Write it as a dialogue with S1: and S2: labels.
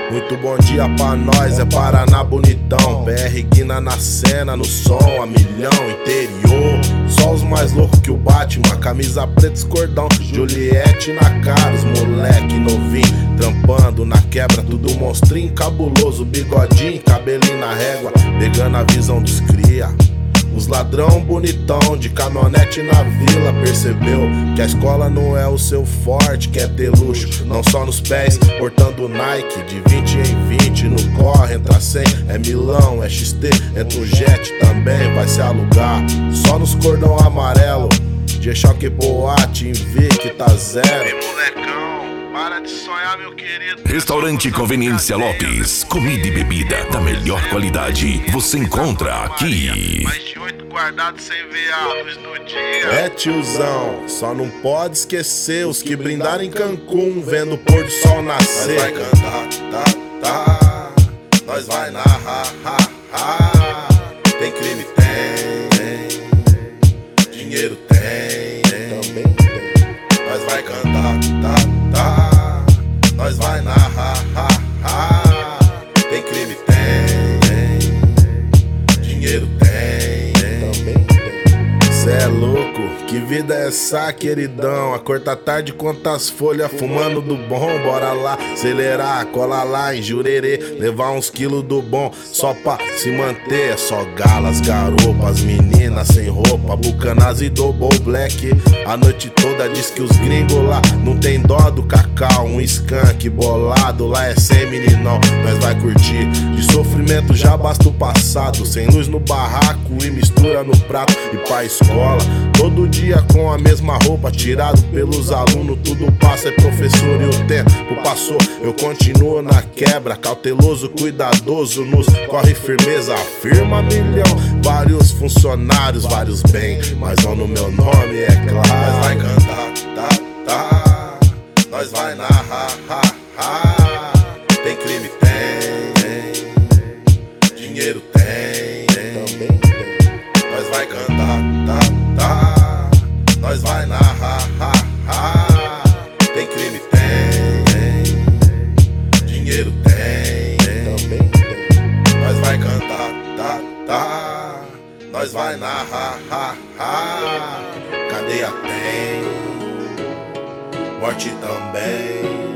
S1: Muito bom dia pra nós, é Paraná bonitão. BR Guina na cena, no som, a milhão, interior. Só os mais loucos que o Batman, camisa preta, escordão. Juliette na cara, os moleque novinho, trampando na quebra, tudo monstrinho cabuloso. Bigodinho, cabelinho na régua, pegando a visão dos cria. Os ladrão bonitão de caminhonete na vila percebeu que a escola não é o seu forte, quer ter luxo, não só nos pés, portando Nike de 20 em 20, no corre, entra 100, é Milão, é XT, entra um jet também, vai se alugar, só nos cordão amarelo, de choque boate, em Vic tá zero. Ei, molecão, para de sonhar, meu querido.
S2: Restaurante Conveniência Lopes, comida e bebida da melhor qualidade, você encontra aqui.
S1: Mais de 8 guardados sem ver a luz do dia. É, tiozão, só não pode esquecer os que brindaram em Cancún, vendo o pôr do sol nascer. Nós vai cantar, tá, nós vai narrar, tem crime, tem, dinheiro tem, também tem. Nós vai cantar, tá, nós vai narrar, tem crime, tem, dinheiro tem, também tem. Cê é louco, que vida é essa, queridão? A cor tá tarde, quantas folhas fumando do bom. Bora lá, acelerar, cola lá em Jurerê, levar uns quilos do bom, só pra se manter. É só galas, garopas, meninas sem roupa, bucanas e double black. A noite toda diz que os gringos lá não tem dó do cacau. Um skunk bolado, lá é sem meninão. Nós vai curtir, de sofrimento já basta o passado. Sem luz no barraco e mistura no prato. E pra escola, todo dia com a mesma roupa, tirado pelos alunos, tudo passa, é professor e o tempo passou. Eu continuo na quebra, cauteloso, cuidadoso, nos corre firmeza, afirma milhão. Vários funcionários, vários bem, mas não no meu nome, é claro. Nós vai cantar, tá, nós vai narrar, tem crime, tem, dinheiro tem, também tem. Nós vai cantar, tá, nós vai narrar, tem crime, tem, dinheiro tem, também tem. Nós vai cantar, tá, nós vai narrar, cadeia tem, morte também.